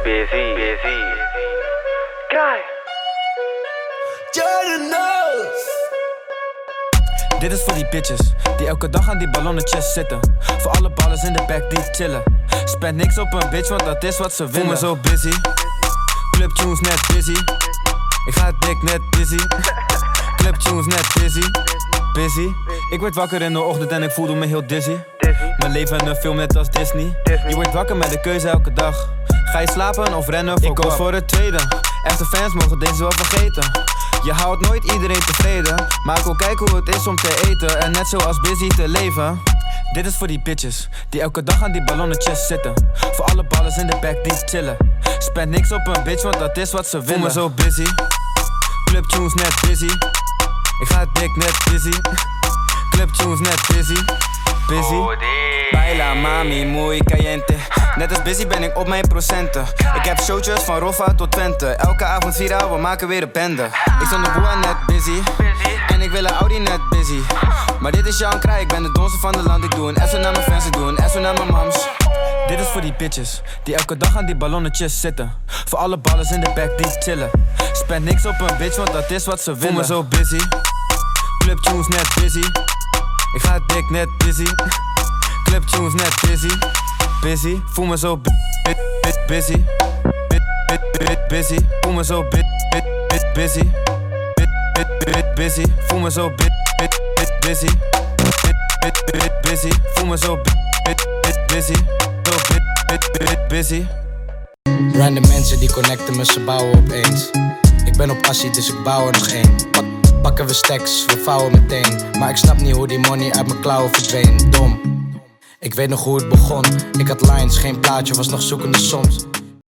busy. Kraai. Jordan knows. Dit is voor die bitches die elke dag aan die ballonnetjes zitten. Voor alle ballers in de back die chillen. Spend niks op een bitch, want dat is wat ze willen. Voel me zo busy. Club tunes net busy. Ik ga het dik net busy. Club tunes net busy. Ik werd wakker in de ochtend en ik voelde me heel dizzy. Mijn leven in een film net als Disney. Je wordt wakker met de keuze elke dag. Ga je slapen of rennen? Ik koos voor het tweede. Echte fans mogen deze wel vergeten. Je houdt nooit iedereen tevreden, maar ik wil kijken hoe het is om te eten en net zoals busy te leven. Dit is voor die bitches die elke dag aan die ballonnetjes zitten. Voor alle ballers in de back die chillen. Spend niks op een bitch, want dat is wat ze willen. Voel me zo busy. Club tunes net busy. Ik ga het dik net busy. Club tunes net busy. Baila mami, muy caliente. Net als busy ben ik op mijn procenten. Ik heb showtjes van Roffa tot Twente. Elke avond vira, we maken weer een bende. Ik stond op boa net busy. En ik wil een Audi net busy. Maar dit is Jan Kraai, ik ben de donser van het land. Ik doe een SO naar mijn fans, ik doe een SO naar mijn mams. Dit is voor die bitches die elke dag aan die ballonnetjes zitten. Voor alle ballers in de back die chillen. Spend niks op een bitch, want dat is wat ze willen. Voel me zo busy. Club tunes net busy. Ik ga het dik net busy. Club tunes net busy. Voel me zo busy. Busy. Voel me zo busy. Busy. Voel me zo busy. Busy. Voel me zo busy. Random mensen die connecten me, ze bouwen opeens. Ik ben op assie, dus ik bouw er nog één. Pakken we stacks, we vouwen meteen. Maar ik snap niet hoe die money uit mijn klauwen verdween. Dom. Ik weet nog hoe het begon. Ik had lines, geen plaatje, was nog zoekende soms.